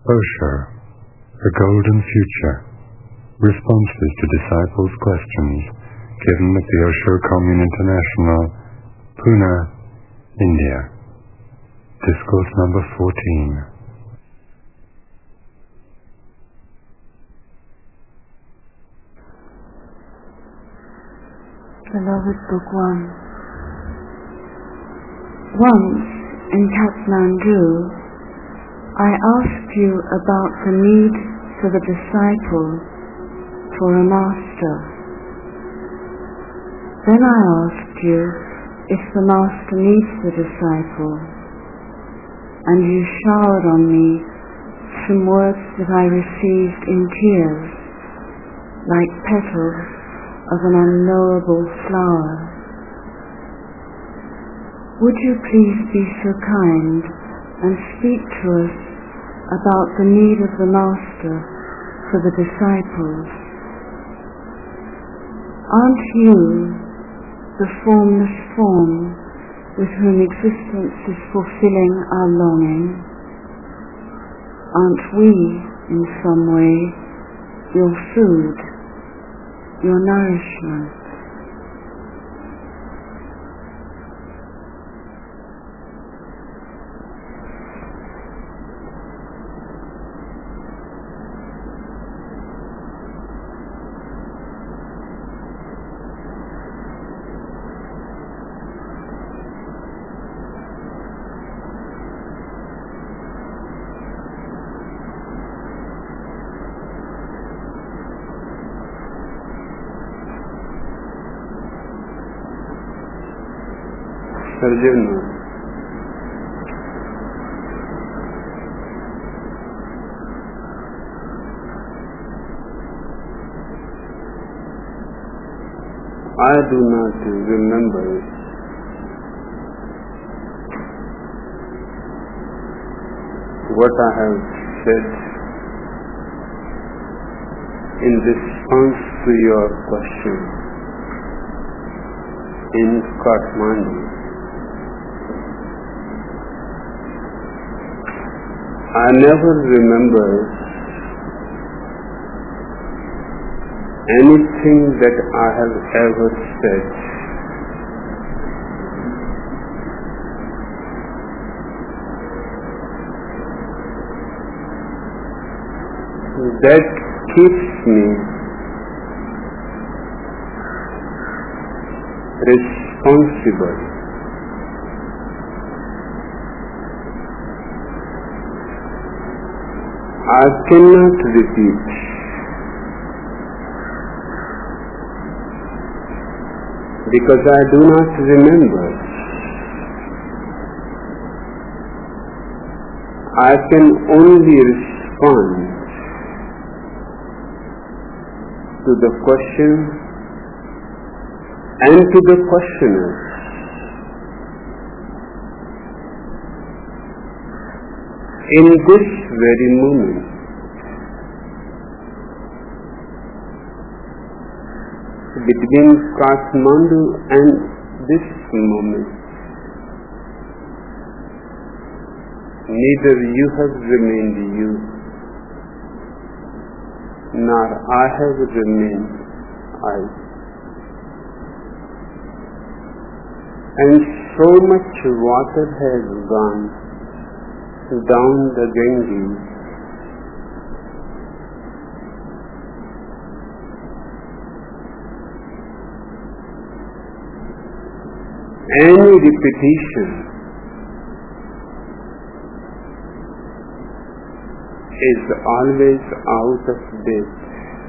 Osho, The Golden Future, Responses to Disciples' Questions, given at the Osho Commune International, Pune, India. Discourse number 14. Beloved Bhagwan, once in Kathmandu, I asked you about the need for the disciple for a master. Then I asked you if the master needs the disciple, and you showered on me some words that I received in tears, like petals of an unknowable flower. Would you please be so kind and speak to us about the need of the Master for the disciples? Aren't you the formless form with whom existence is fulfilling our longing? Aren't we, in some way, your food, your nourishment? Arjuna, I do not remember what I have said in response to your question in Kathmandu. I never remember anything that I have ever said. That keeps me responsible. I cannot repeat because I do not remember. I can only respond to the question and to the questioner. In this very moment, between Kathmandu and this moment, neither you have remained you, nor I have remained I. And so much water has gone down the Ganges, any repetition is always out of date.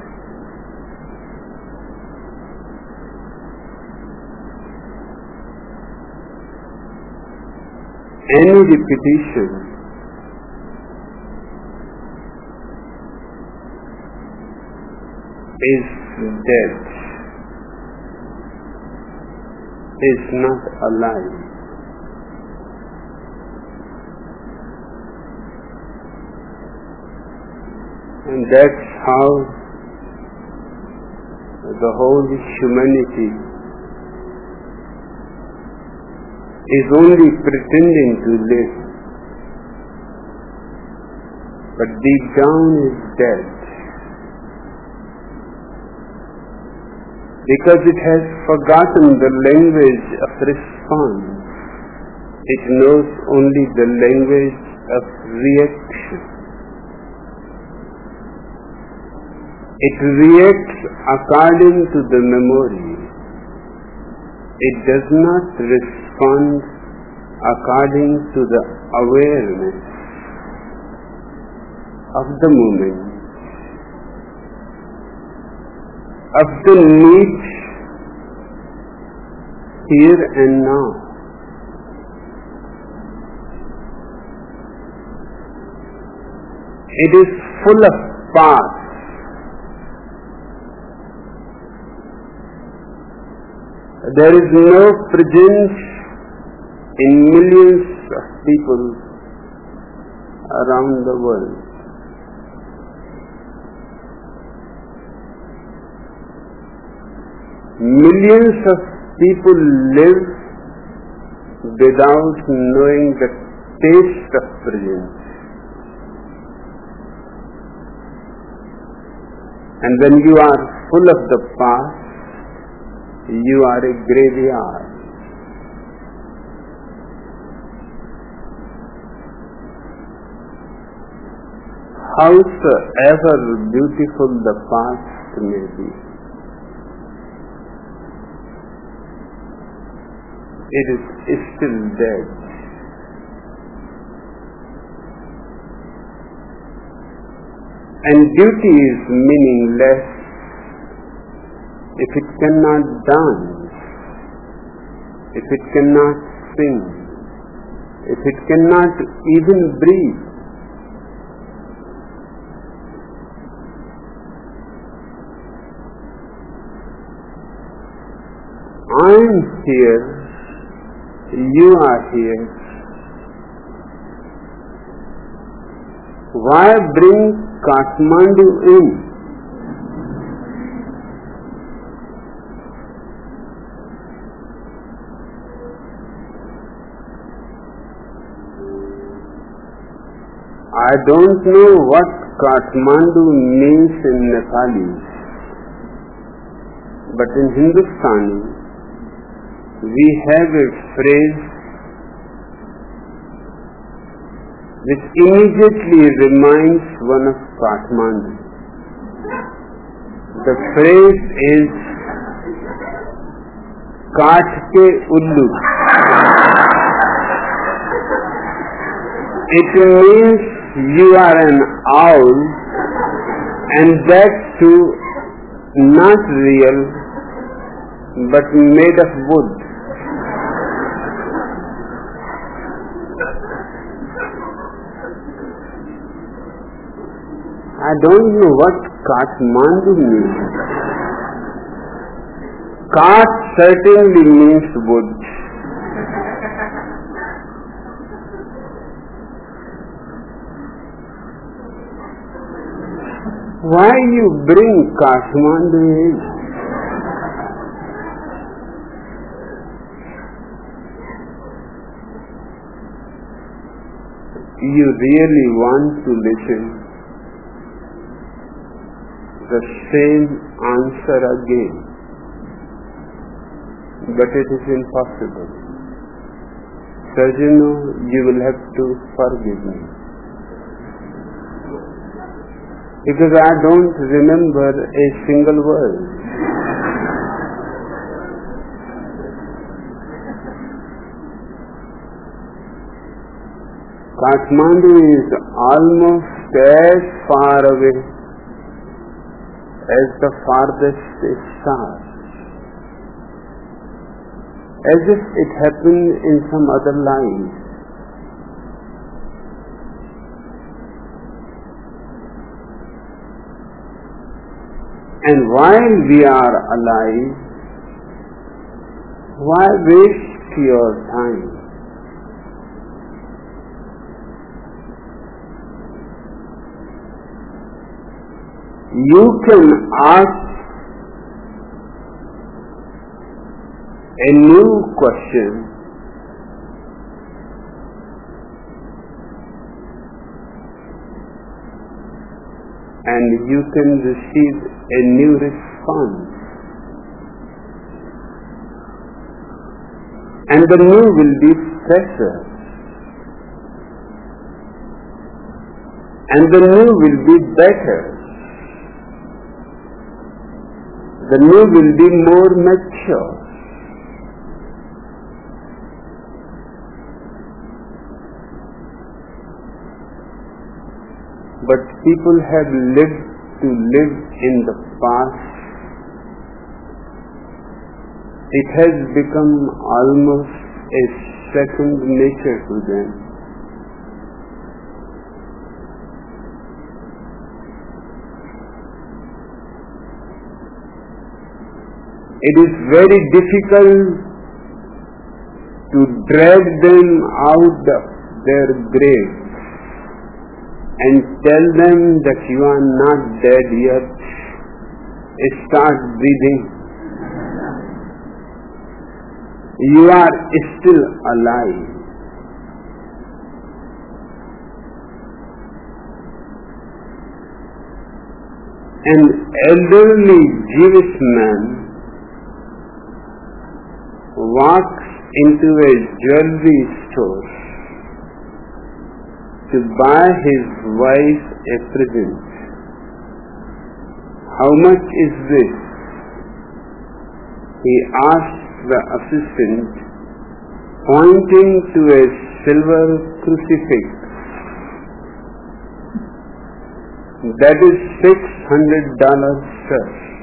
Any repetition is dead, is not alive. And that's how the whole humanity is only pretending to live. but deep down is dead. Because it has forgotten the language of response. It knows only the language of reaction. It reacts according to the memory. It does not respond according to the awareness of the moment, of the need here and now. It is full of past. There is no presence in millions of people around the world. Millions of people live without knowing the taste of presence. And when you are full of the past, you are a graveyard. Howsoever beautiful the past may be, it is still dead. And beauty is meaningless if it cannot dance, if it cannot sing, if it cannot even breathe. I am here, you are here. Why bring Kathmandu in? I don't know what Kathmandu means in Nepali, but in Hindustani we have a phrase which immediately reminds one of Kathmandu. The phrase is Kaath ke ullu. It means you are an owl, and that too not real but made of wood. I don't know what Kathmandu means. Kaath certainly means wood. Why you bring Kathmandu in? You really want to listen? The same answer again, but it is impossible. Sarjano, you will have to forgive me, because I don't remember a single word. Kathmandu is almost as far away as the farthest star, as if it happened in some other life. And while we are alive, why waste your time? You can ask a new question. and you can receive a new response. And the new will be fresher. And the new will be better. The new will be more mature. But people have lived to live in the past. It has become almost a second nature to them. It is very difficult to drag them out of their graves and tell them that you are not dead yet. Start breathing. You are still alive. An elderly Jewish man walks into a jewelry store to buy his wife a present. How much is this? He asks the assistant, pointing to a silver crucifix. That is $600, sir.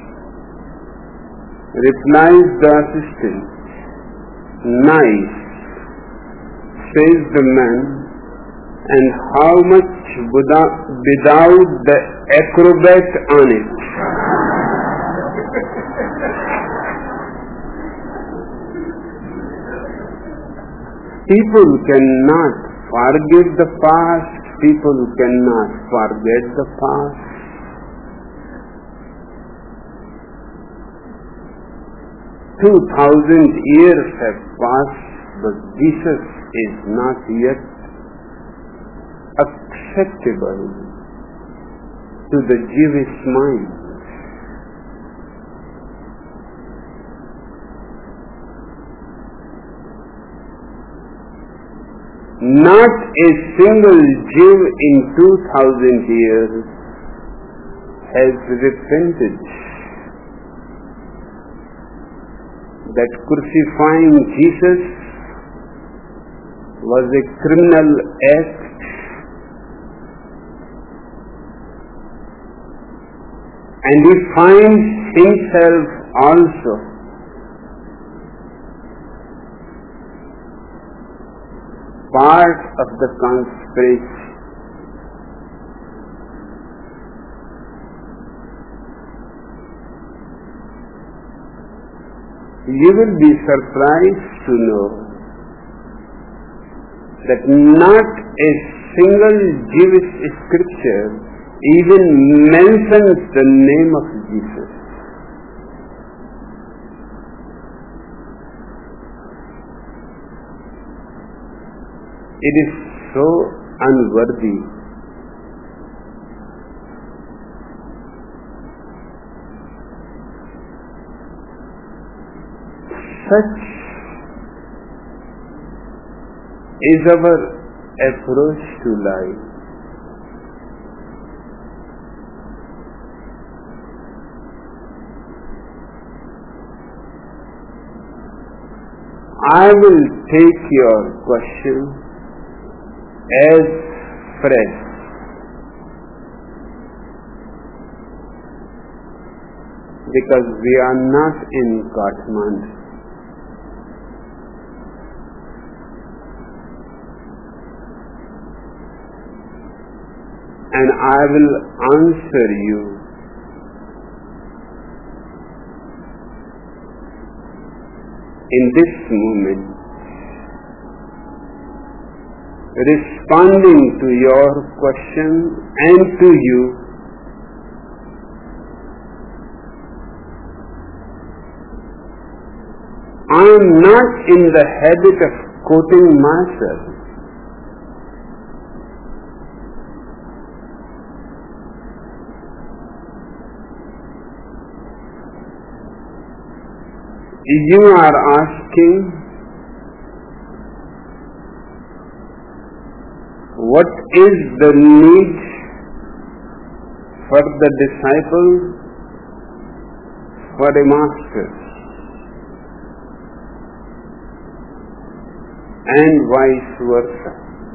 Replies the assistant. Nice, says the man. And how much without the acrobat on it? People cannot forgive the past. People cannot forget the past. $2,000 have passed, but Jesus is not yet acceptable to the Jewish mind. Not a single Jew in 2,000 years has repented that crucifying Jesus was a criminal act. And he finds himself also part of the conspiracy. You will be surprised to know that not a single Jewish scripture even mentions the name of Jesus. It is so unworthy. Such is our approach to life. I will take your question as fresh. Because we are not in Kathmandu. And I will answer you in this moment, responding to your question and to you. I am not in the habit of quoting myself. You are asking, what is the need for the disciple for a master, and vice versa.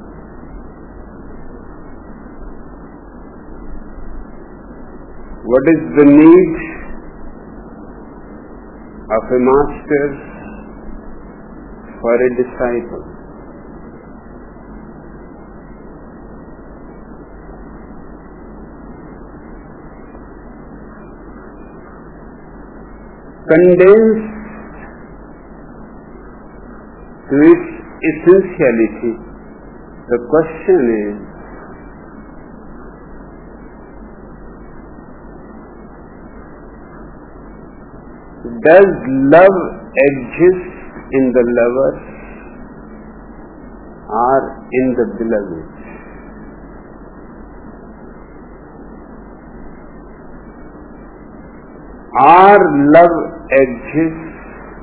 What is the need of a master for a disciple? Condensed to its essentiality, the question is, does love exist in the lover or in the beloved? Our love exists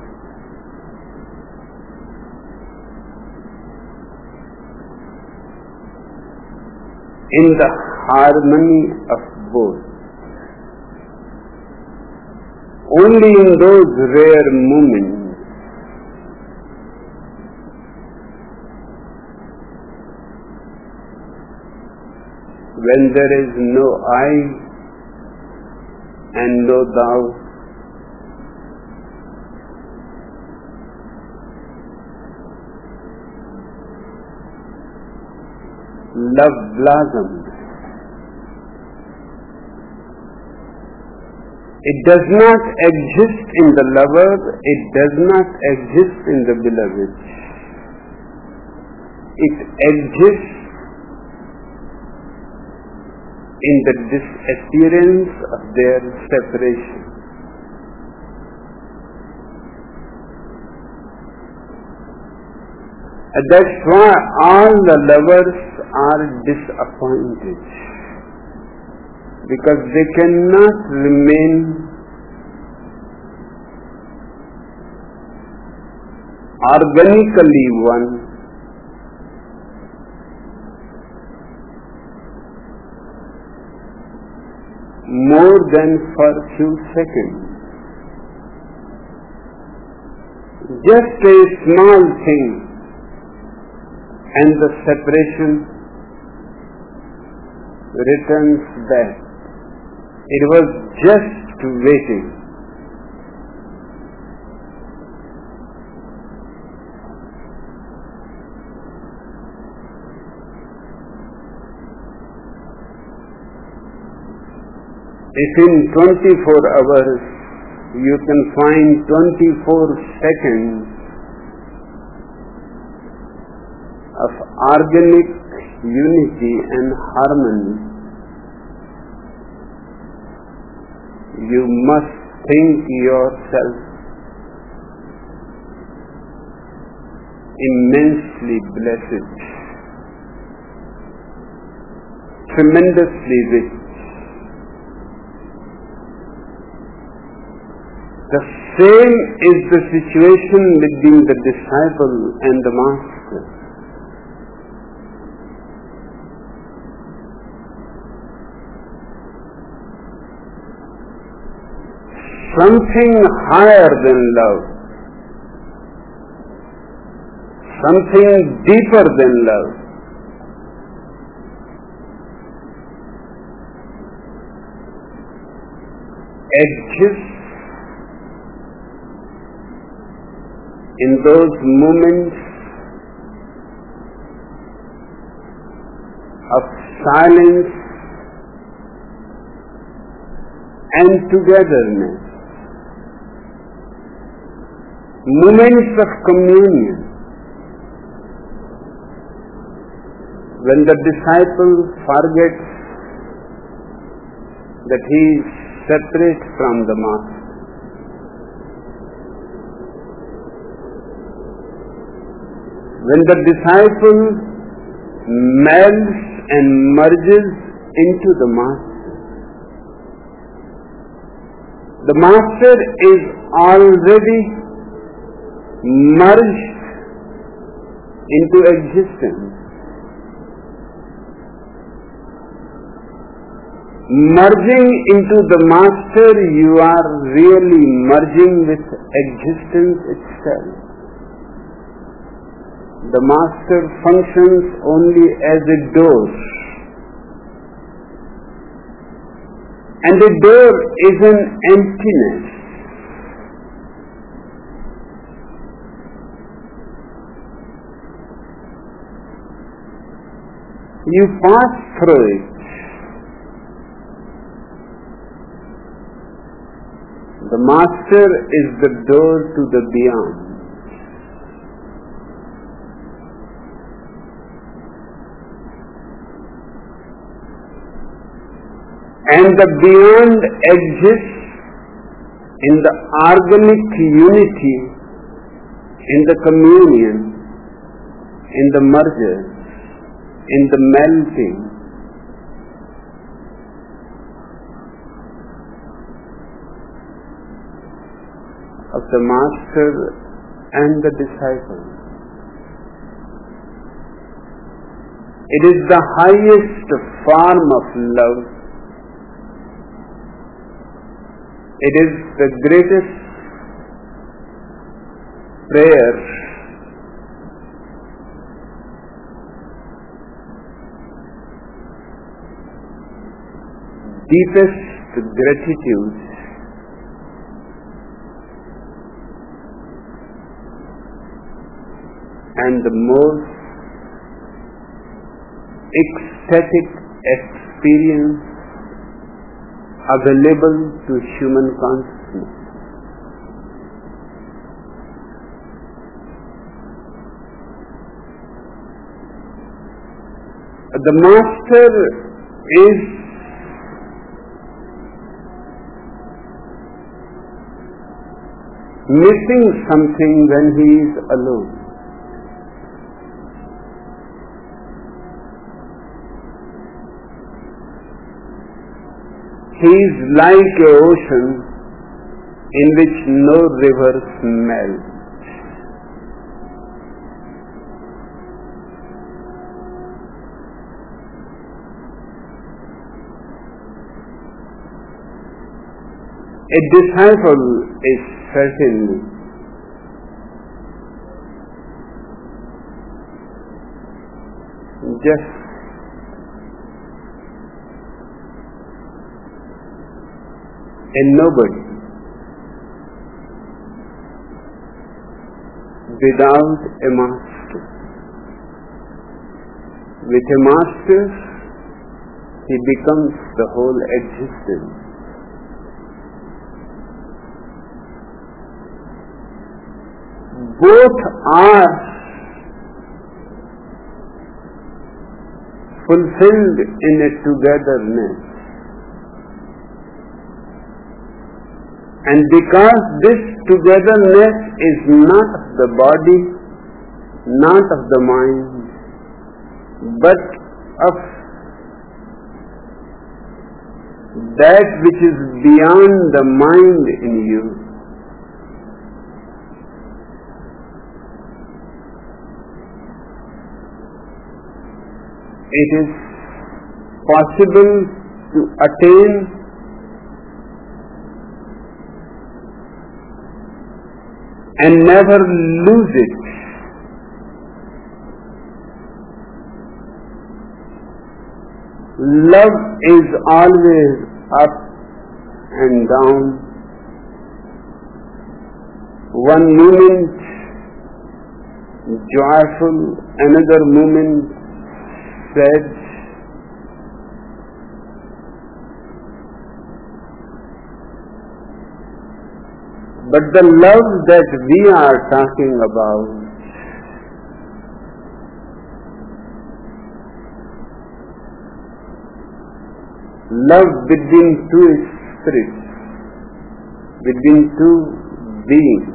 in the harmony of both. Only in those rare moments when there is no I and no thou, love blossoms. It does not exist in the lover, it does not exist in the beloved. It exists in the disappearance of their separation. And that's why all the lovers are disappointed, because they cannot remain organically one more than for a few seconds. Just a small thing and the separation returns back. It was just waiting. If in 24 hours you can find 24 seconds of organic unity and harmony, you must think yourself immensely blessed, tremendously rich. The same is the situation between the disciple and the master. Something higher than love, something deeper than love, exists in those moments of silence and togetherness, moments of communion, when the disciple forgets that he is separate from the master. When the disciple melts and merges into the master is already merged into existence. Merging into the Master, you are really merging with existence itself. The Master functions only as a door. And the door is an emptiness. You pass through it. The Master is the door to the beyond. And the beyond exists in the organic unity, in the communion, in the merger, in the melting. Of the Master and the disciple. It is the highest form of love. It is the greatest prayer. Deepest gratitude. And the most ecstatic experience available to human consciousness. The Master is missing something when he is alone. He is like an ocean in which no rivers melt. A disciple is certainly just a nobody without a master. With a master, he becomes the whole existence. Both are fulfilled in a togetherness. And because this togetherness is not of the body, not of the mind, but of that which is beyond the mind in you, it is possible to attain and never lose it. Love is always up and down. One moment joyful, another moment sad. But the love that we are talking about love between two spirits, between two beings,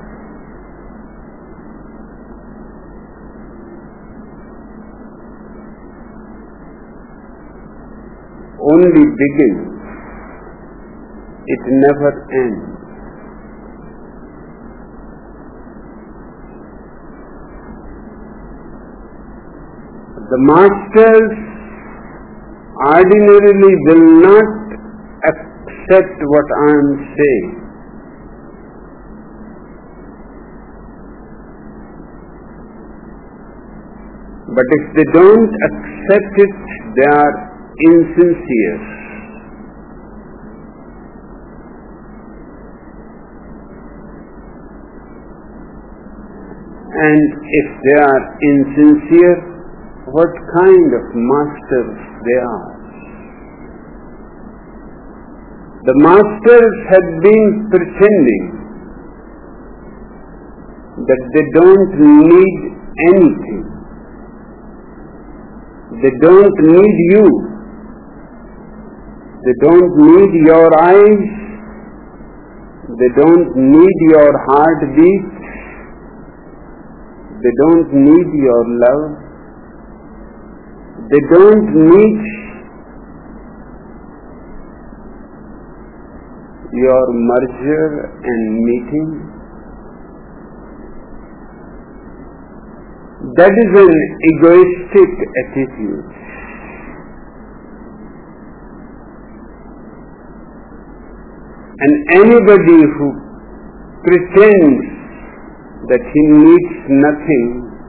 only begins, it never ends. The masters ordinarily will not accept what I am saying. But if they don't accept it, they are insincere. And if they are insincere, what kind of masters they are? The masters have been pretending that they don't need anything. They don't need you. They don't need your eyes. They don't need your heartbeat. They don't need your love. They don't need your merger and meeting. That is an egoistic attitude. And anybody who pretends that he needs nothing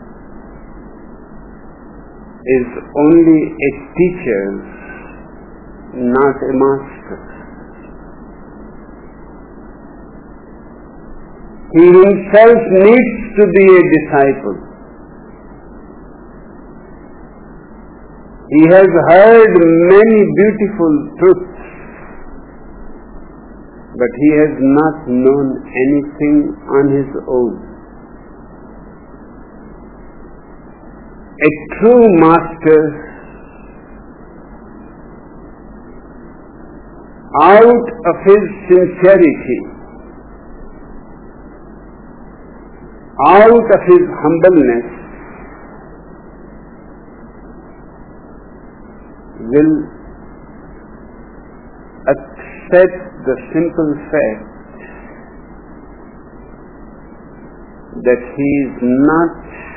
is only a teacher, not a master. He himself needs to be a disciple. He has heard many beautiful truths, but he has not known anything on his own. A true master, out of his sincerity, out of his humbleness, will accept the simple fact that he is not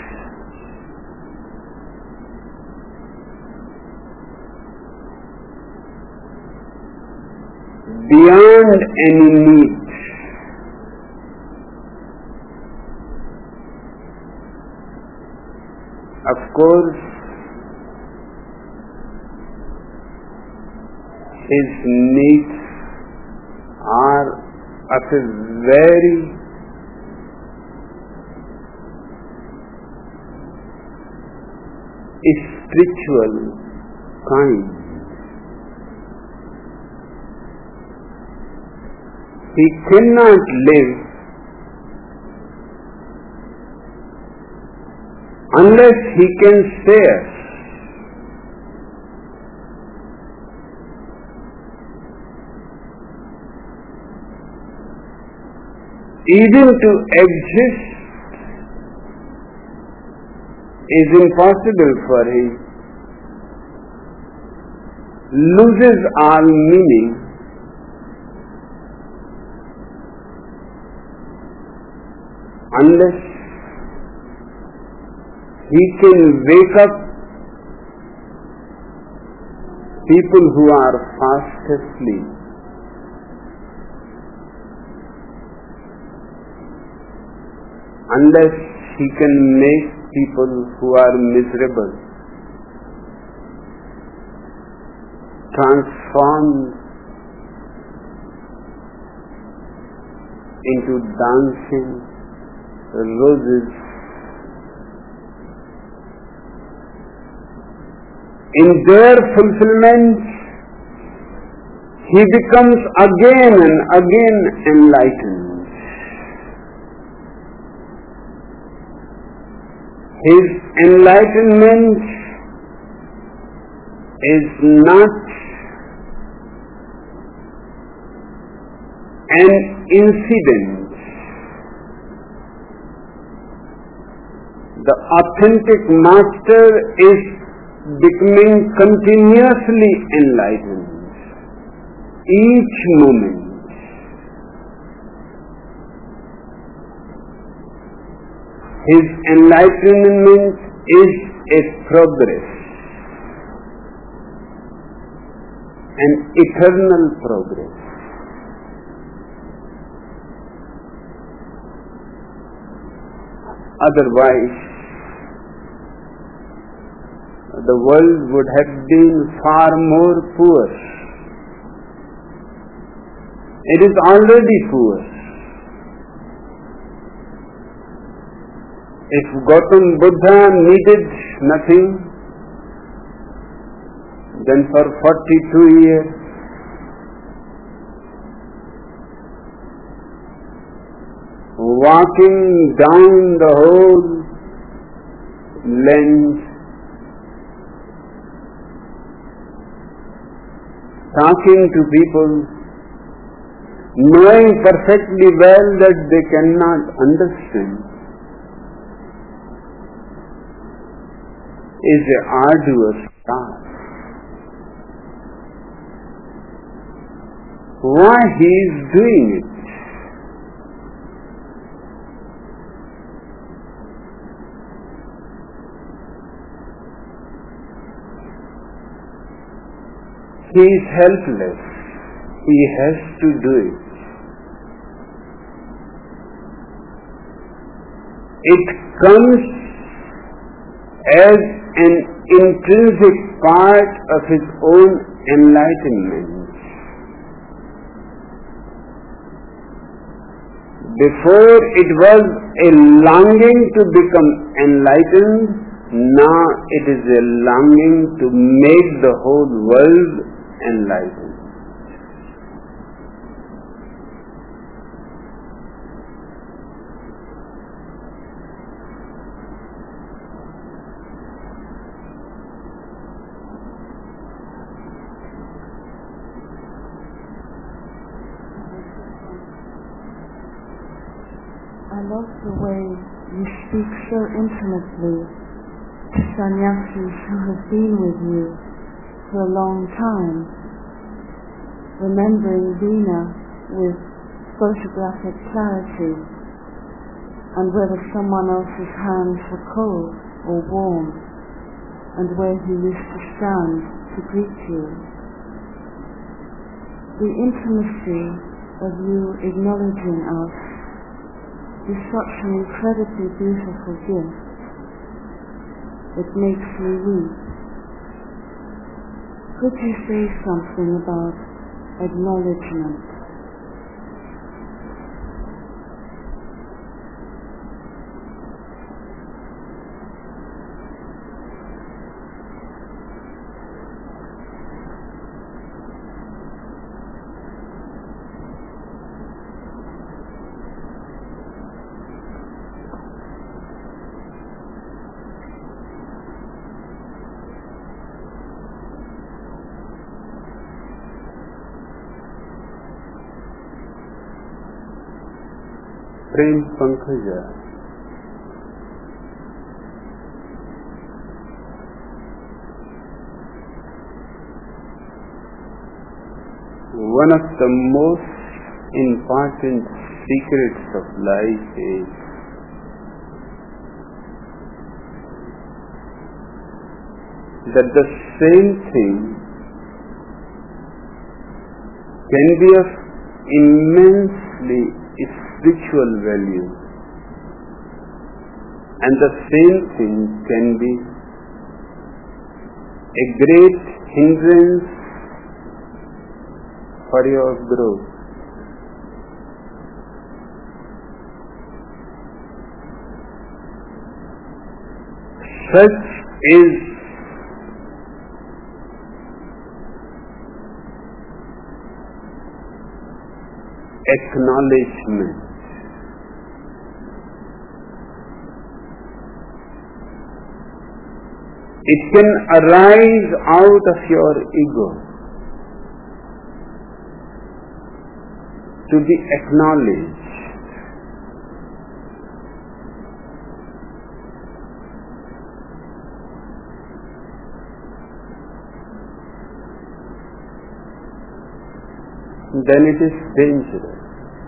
beyond any need. Of course, his needs are of a very spiritual kind. He cannot live unless he can share. Even to exist is impossible for him. Loses all meaning. Unless he can wake up people who are fast asleep. Unless he can make people who are miserable transform into dancing roses. In their fulfillment, he becomes again and again enlightened. His enlightenment is not an incident. The authentic master is becoming continuously enlightened each moment. His enlightenment is a progress. an eternal progress. Otherwise, the world would have been far more poor. It is already poor. If Gautam Buddha needed nothing, then for 42 years walking down the whole length, talking to people, knowing perfectly well that they cannot understand, is an arduous task. Why he is doing it? He is helpless. He has to do it. It comes as an intrinsic part of his own enlightenment. Before it was a longing to become enlightened, now it is a longing to make the whole world enlightened. I love the way you speak so intimately to sannyasis who have been with you for a long time, remembering Veena with photographic clarity, and whether someone else's hands were cold or warm, and where he used to stand to greet you. The intimacy of you acknowledging us is such an incredibly beautiful gift. It makes me weep. Could you say something about acknowledgement? Prem Pankhaja. One of the most important secrets of life is that the same thing can be of immensely spiritual value, and the same thing can be a great hindrance for your growth. Such is acknowledgement. It can arise out of your ego to be acknowledged. Then it is dangerous.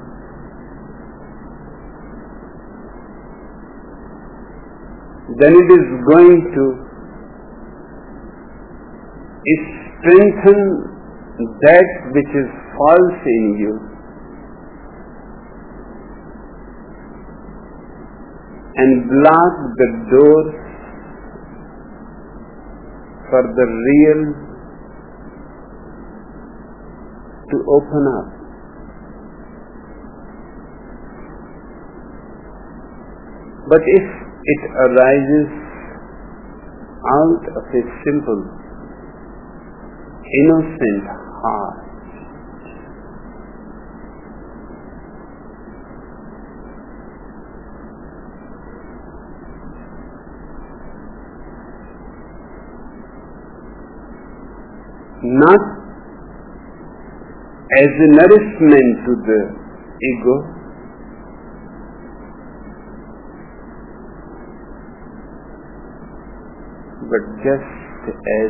Then it is going to strengthen that which is false in you and block the doors for the real to open up. But if it arises out of a simple, innocent heart, not as a nourishment to the ego, but just as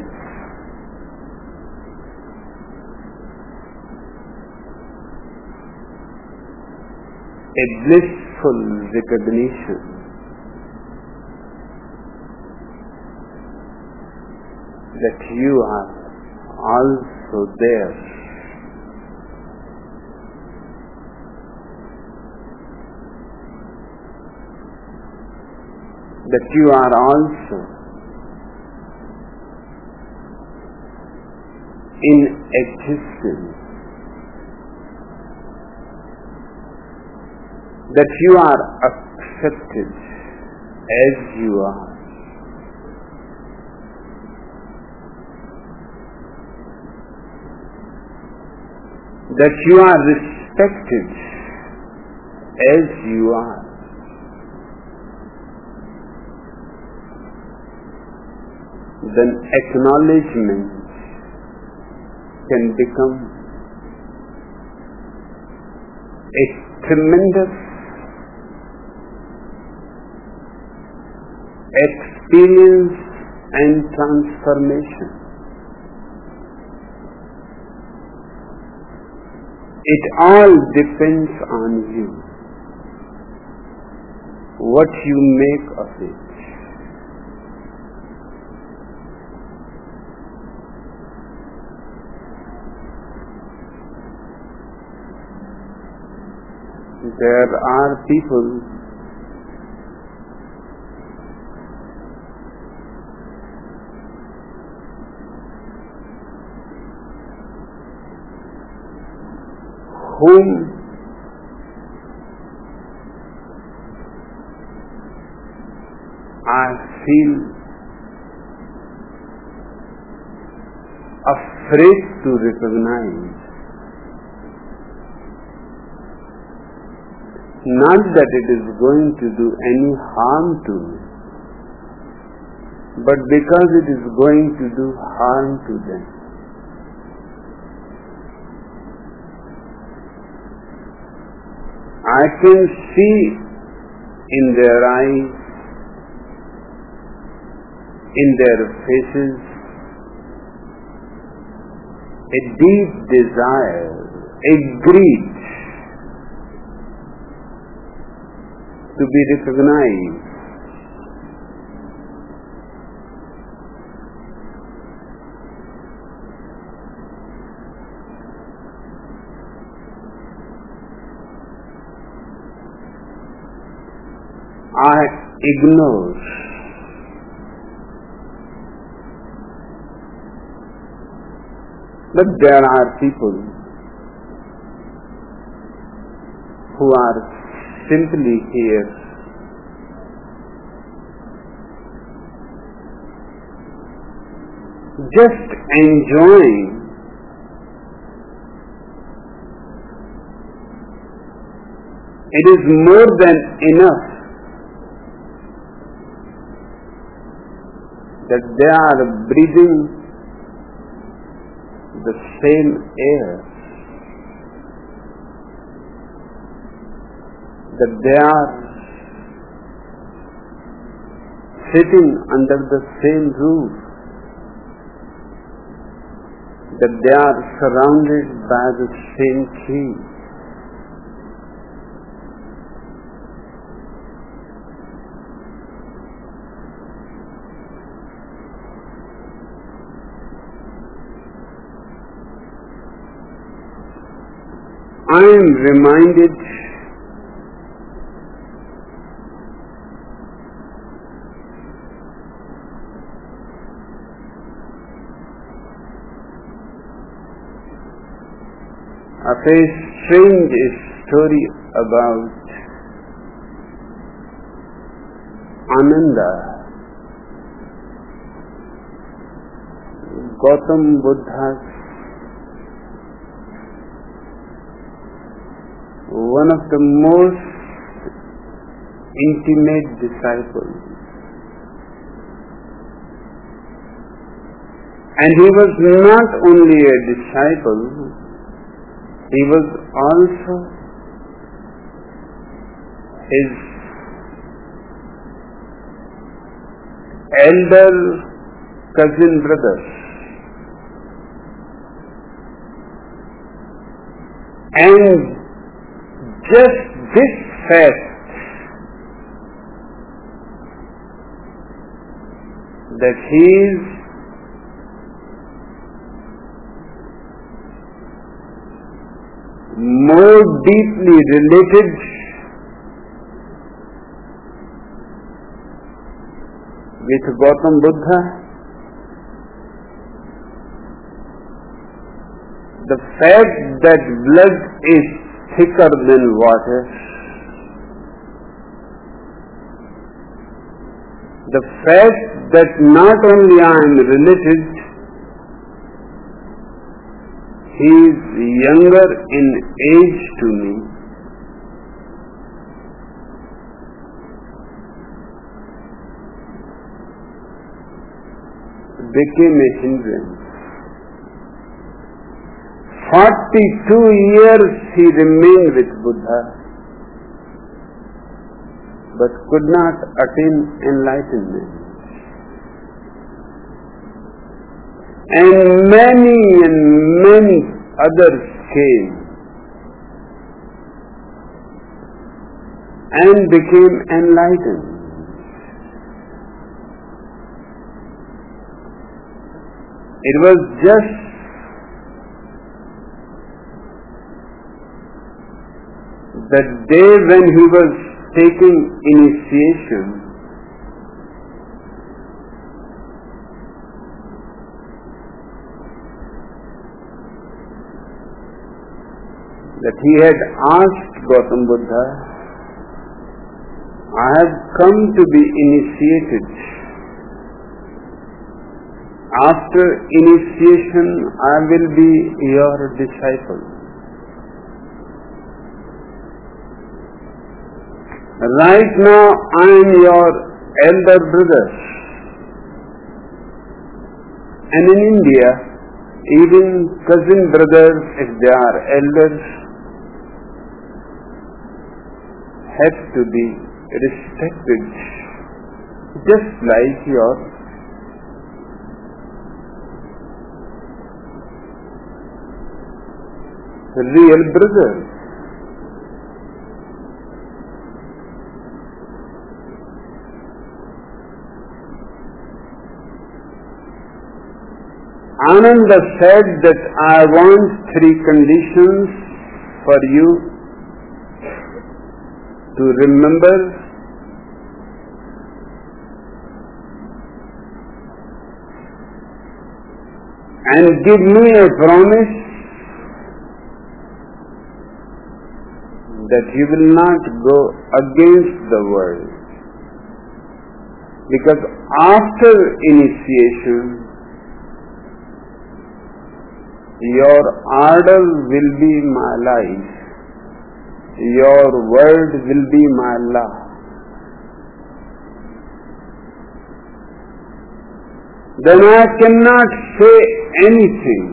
a blissful recognition that you are also there. That you are also in existence, that you are accepted as you are, that you are respected as you are, then acknowledgement can become a tremendous experience and transformation. It all depends on you, what you make of it. There are people whom I feel afraid to recognize. Not that it is going to do any harm to me, but because it is going to do harm to them. I can see in their eyes, in their faces, a deep desire, a greed to be recognized. I ignore but there are people who are simply here just enjoying it is more than enough that they are breathing the same air, that they are sitting under the same roof, that they are surrounded by the same tree. I am reminded of a strange story about Ananda, Gautam Buddha's one of the most intimate disciples. And he was not only a disciple, he was also his elder cousin brother. And just this fact that he is more deeply related with Gautam Buddha, the fact that blood is thicker than water, the fact that not only I am related, he is younger in age to me, became a hindrance. 42 years he remained with Buddha, but could not attain enlightenment. And many others came and became enlightened. It was just the day when he was taking initiation, that he had asked Gautam Buddha, I have come to be initiated. After initiation, I will be your disciple. Right now, I am your elder brother. And in India, even cousin brothers, if they are elders, have to be respected, just like your real brother. Ananda said that I want 3 conditions for you to remember. And give me a promise that you will not go against the world. Because after initiation, your order will be my life. Your word will be my law. Then I cannot say anything.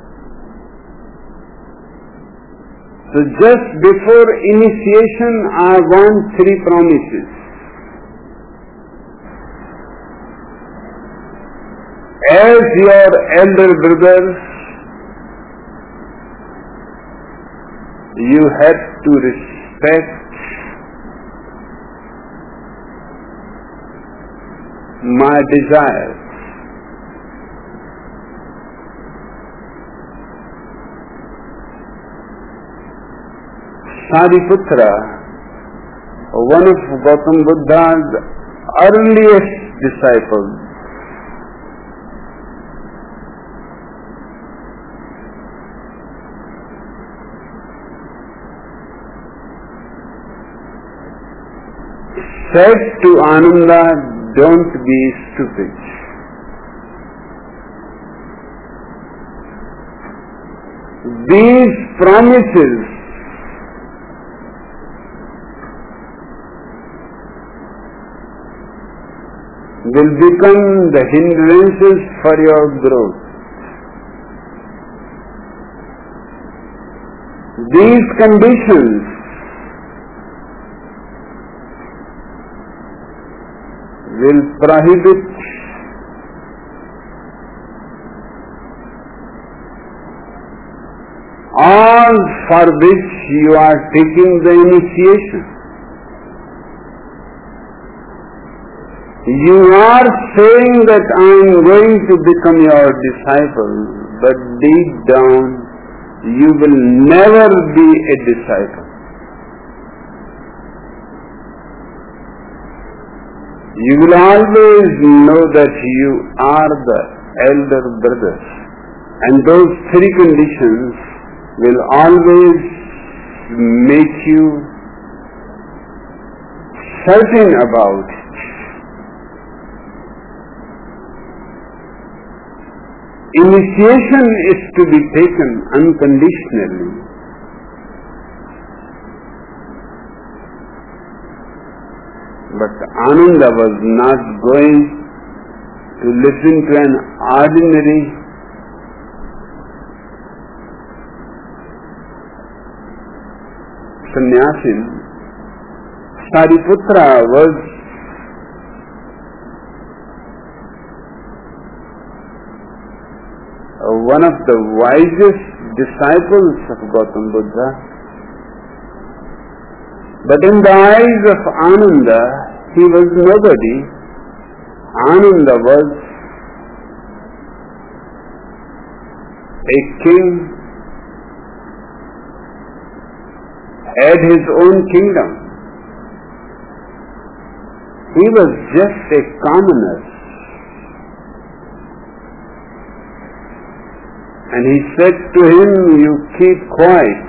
So just before initiation, I want 3 promises. As your elder brother, you have to respect my desires. Sariputra, one of Gautam Buddha's earliest disciples, said to Ananda, "Don't be stupid. These promises will become the hindrances for your growth. These conditions will prohibit all for which you are taking the initiation. You are saying that I am going to become your disciple, but deep down you will never be a disciple. You will always know that you are the elder brothers, and those three conditions will always make you certain about it. Initiation is to be taken unconditionally. But Ananda was not going to listen to an ordinary sannyasin. Sariputra was one of the wisest disciples of Gautam Buddha. But in the eyes of Ananda, he was nobody. Ananda was a king, had his own kingdom. He was just a commoner. And he said to him, "You keep quiet.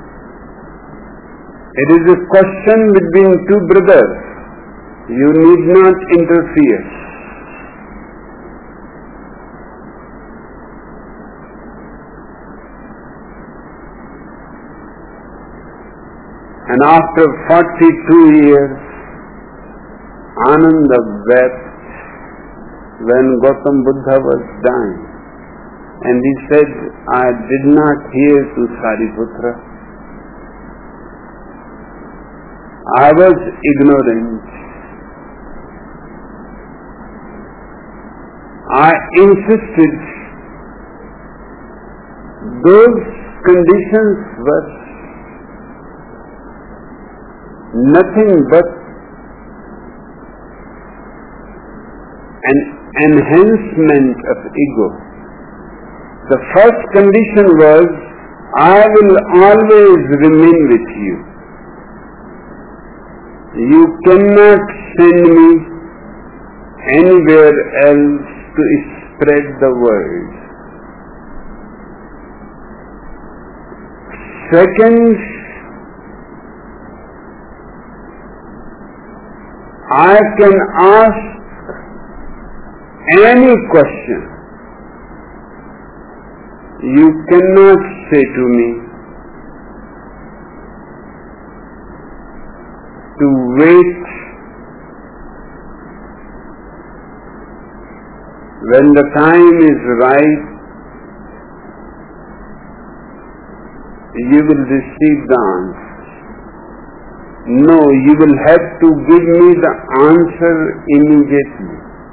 It is a question between two brothers. You need not interfere." And after 42 years, Ananda wept when Gautam Buddha was dying. And he said, "I did not hear to Sariputra. I was ignorant. I insisted. Those conditions were nothing but an enhancement of ego. The first condition was, I will always remain with you. You cannot send me anywhere else to spread the word. Second, I can ask any question. You cannot say to me to wait when the time is right, you will receive the answer. No, you will have to give me the answer immediately.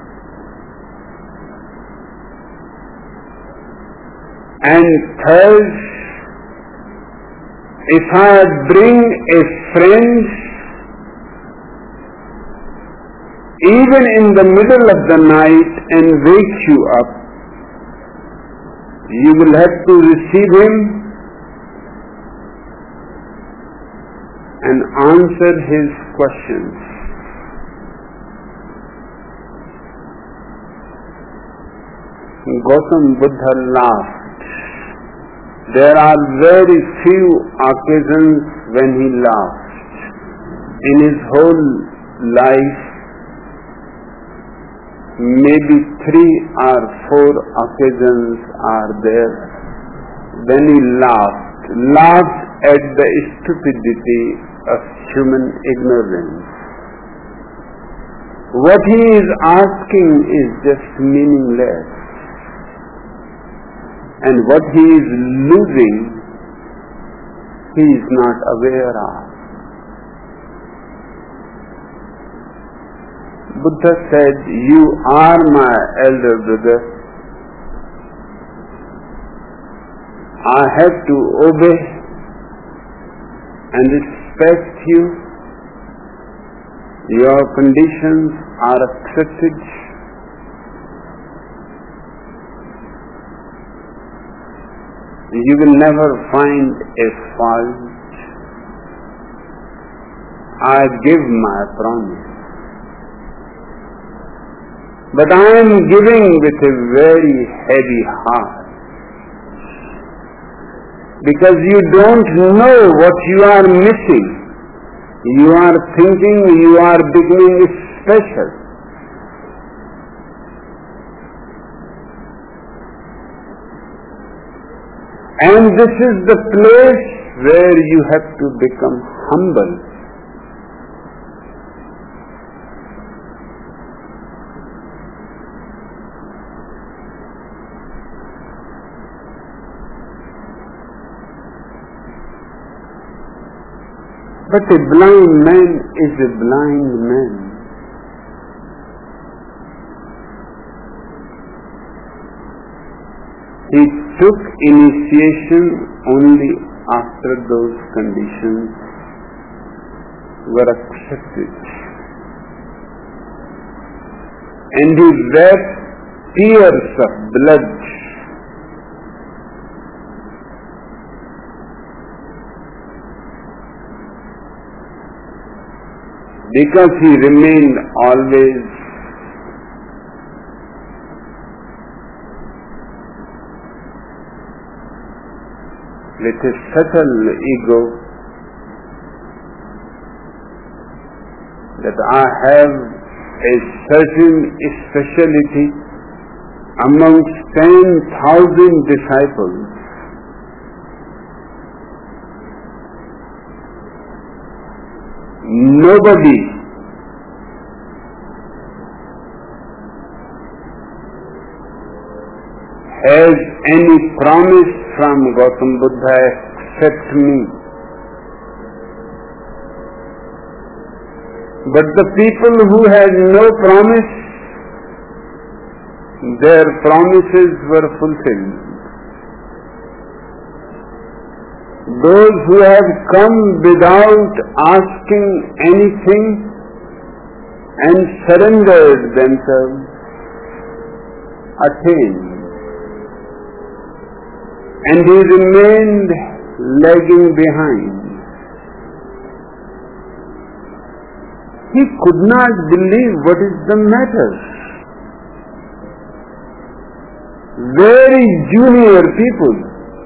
And third, if I bring a friend even in the middle of the night and wake you up, you will have to receive him and answer his questions. Gautam Buddha laughed. There are very few occasions when he laughed. In his whole life, maybe 3 or 4 occasions are there when he laughed at the stupidity of human ignorance. What he is asking is just meaningless, and what he is losing, he is not aware of. Buddha said, "You are my elder brother. I have to obey and respect you. Your conditions are accepted. You will never find a fault. I give my promise. But I am giving with a very heavy heart, because you don't know what you are missing. You are thinking you are becoming special. And this is the place where you have to become humble. But a blind man is a blind man. He took initiation only after those conditions were accepted. And he wept tears of blood. Because he remained always with a subtle ego that I have a certain speciality amongst 10,000 disciples. Nobody has any promise from Gautam Buddha except me. But the people who had no promise, their promises were fulfilled. Those who have come without asking anything and surrendered themselves attained. And he remained lagging behind. He could not believe what is the matter. Very junior people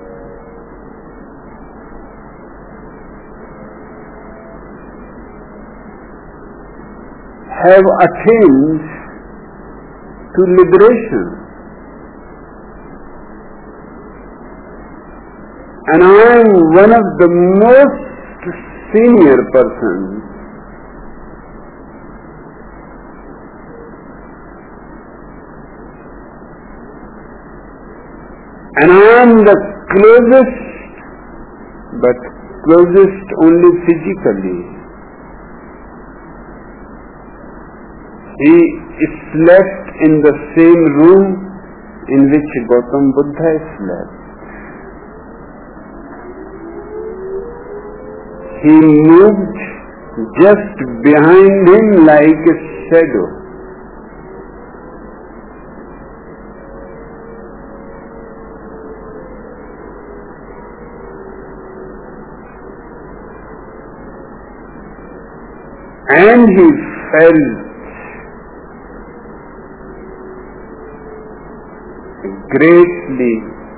have attained to liberation. And I am one of the most senior persons. And I am the closest, but closest only physically. He slept in the same room in which Gautam Buddha slept. He moved just behind him like a shadow. and he felt greatly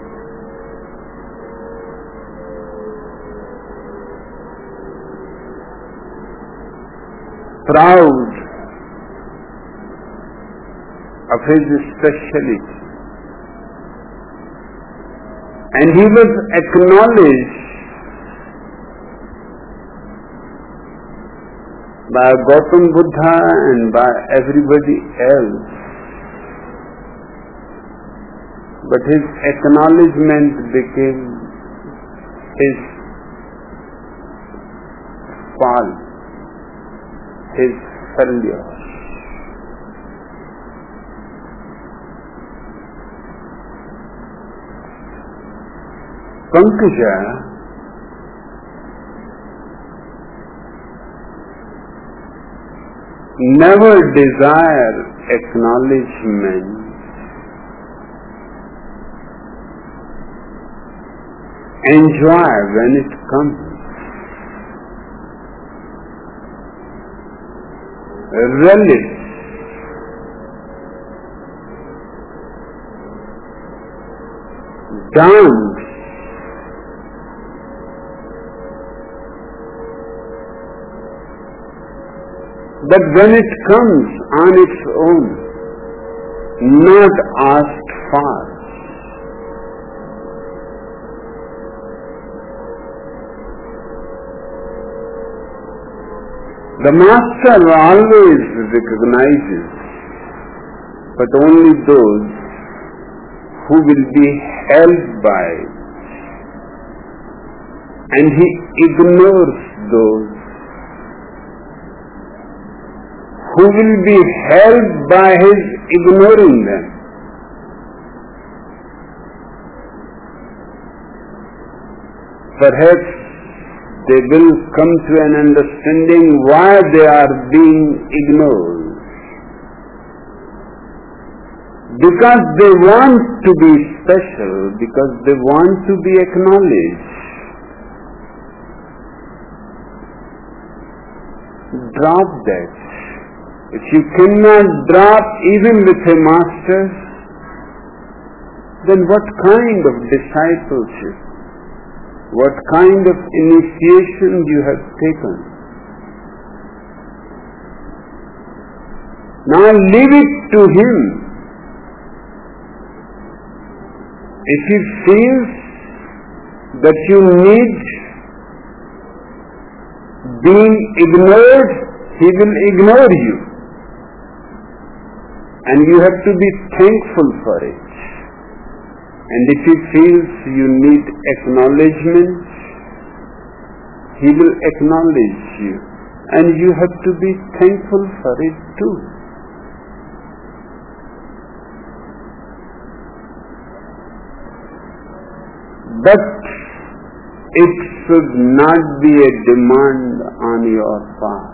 proud of his speciality, and he was acknowledged by Gautam Buddha and by everybody else, but his acknowledgement became his fall, his failure. Pankaja never desire acknowledgement, enjoy when it comes, relish, dance, but when it comes on its own, not asked for. The Master always recognizes, but only those who will be held by it, and he ignores those who will be held by his ignoring them. Perhaps they will come to an understanding why they are being ignored. Because they want to be special, because they want to be acknowledged. Drop that. If you cannot drop even with a master, then what kind of discipleship, what kind of initiation you have taken? Now leave it to him. If he feels that you need being ignored, he will ignore you. And you have to be thankful for it. And if he feels you need acknowledgement, he will acknowledge you. And you have to be thankful for it too. But it should not be a demand on your part.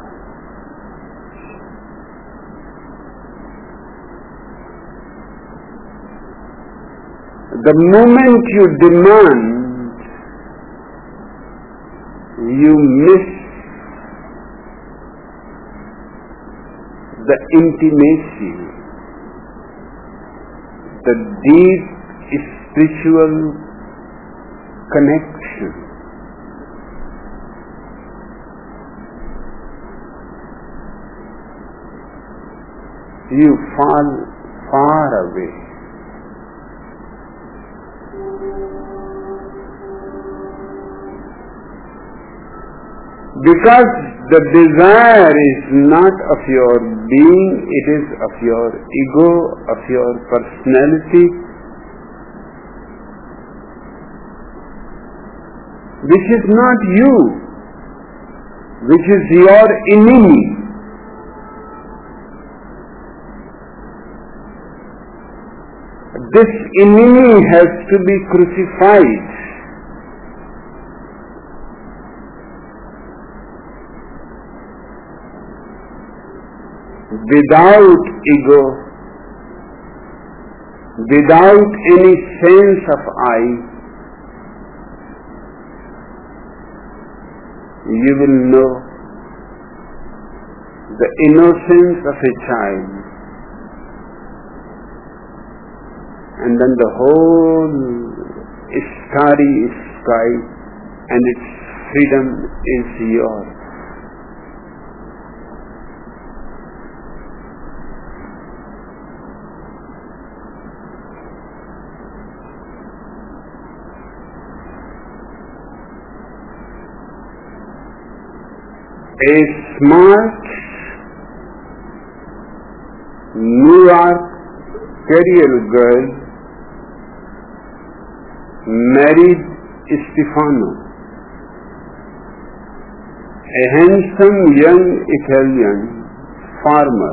The moment you demand, you miss the intimacy, the deep spiritual connection. You fall far away. Because the desire is not of your being, it is of your ego, of your personality, which is not you, which is your enemy. This enemy has to be crucified. Without ego, without any sense of I, you will know the innocence of a child. And then the whole starry sky and its freedom is yours. A smart New York career girl married Stefano, a handsome young Italian farmer.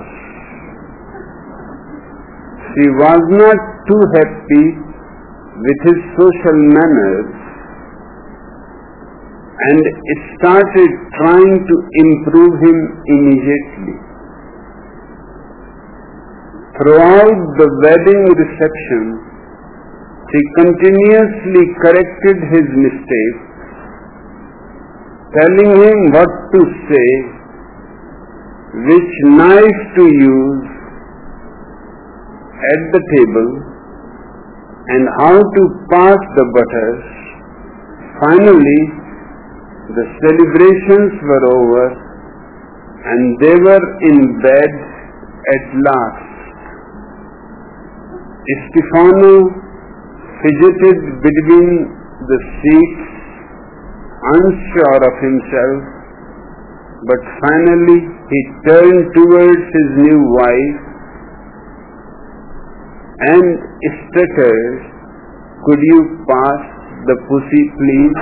She was not too happy with his social manners and started trying to improve him immediately. Throughout the wedding reception, she continuously corrected his mistakes, telling him what to say, which knife to use at the table, and how to pass the butter. Finally, the celebrations were over and they were in bed at last. Stefano fidgeted between the seats, unsure of himself, but finally he turned towards his new wife and stuttered, "Could you pass the pussy, please?"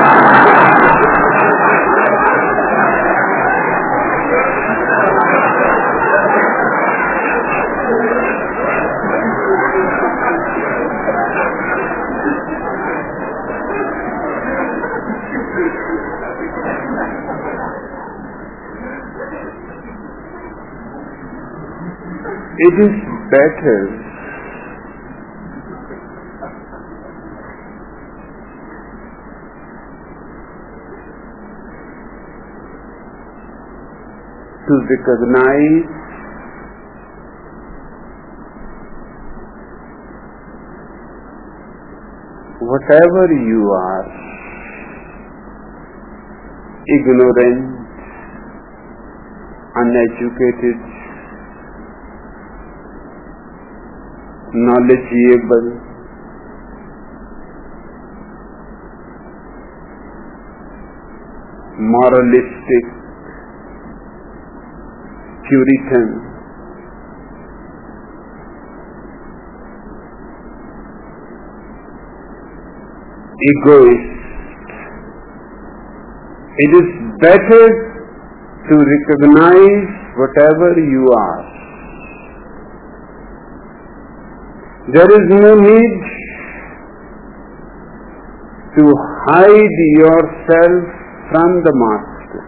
It is better to recognize whatever you are, ignorant, uneducated, knowledgeable, moralistic, Puritan, egoist. It is better to recognize whatever you are. There is no need to hide yourself from the Master.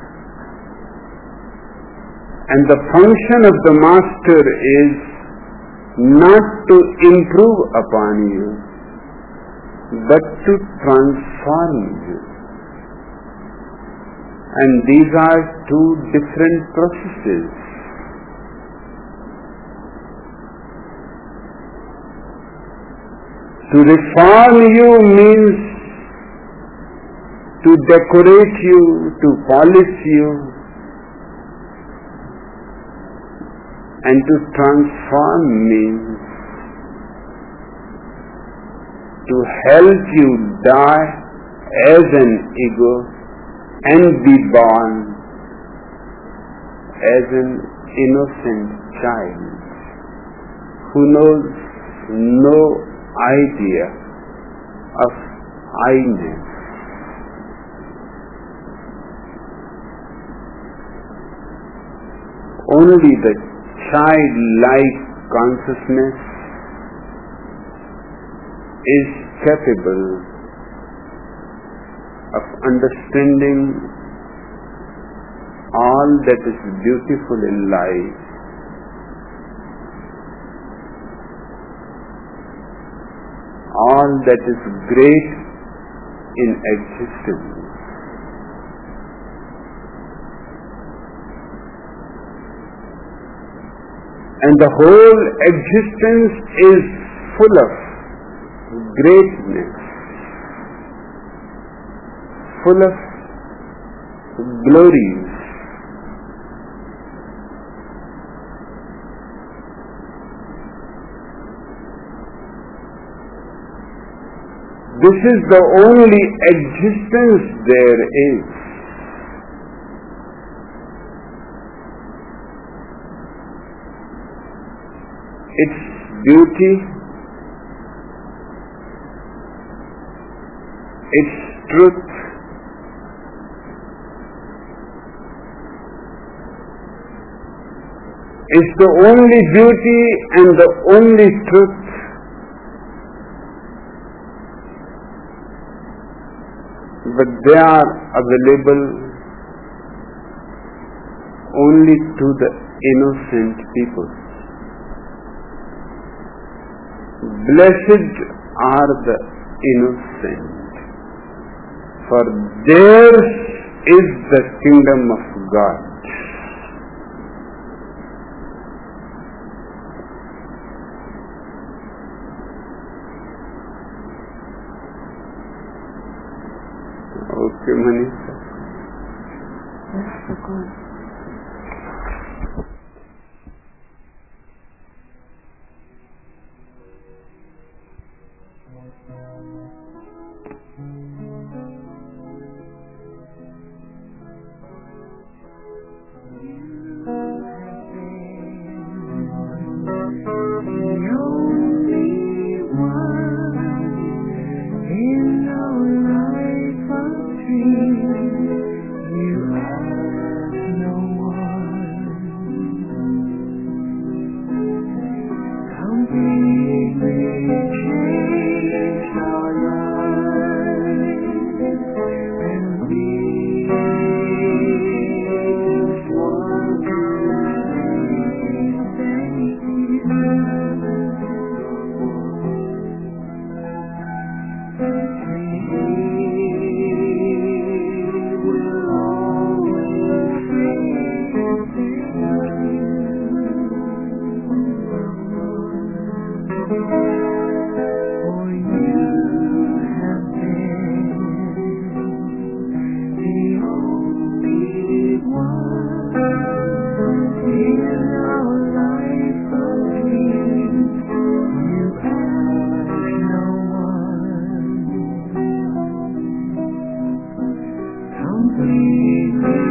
And the function of the Master is not to improve upon you, but to transform you. And these are two different processes. To reform you means to decorate you, to polish you, and to transform means to help you die as an ego and be born as an innocent child who knows no idea of I-ness. Only the childlike consciousness is capable of understanding all that is beautiful in life, all that is great in existence. And the whole existence is full of greatness, full of glories. This is the only existence there is. Its beauty, its truth, is the only beauty and the only truth. But they are available only to the innocent people. Blessed are the innocent, for theirs is the kingdom of God. Okay, Manisha. Yes, Bhagwan. Completely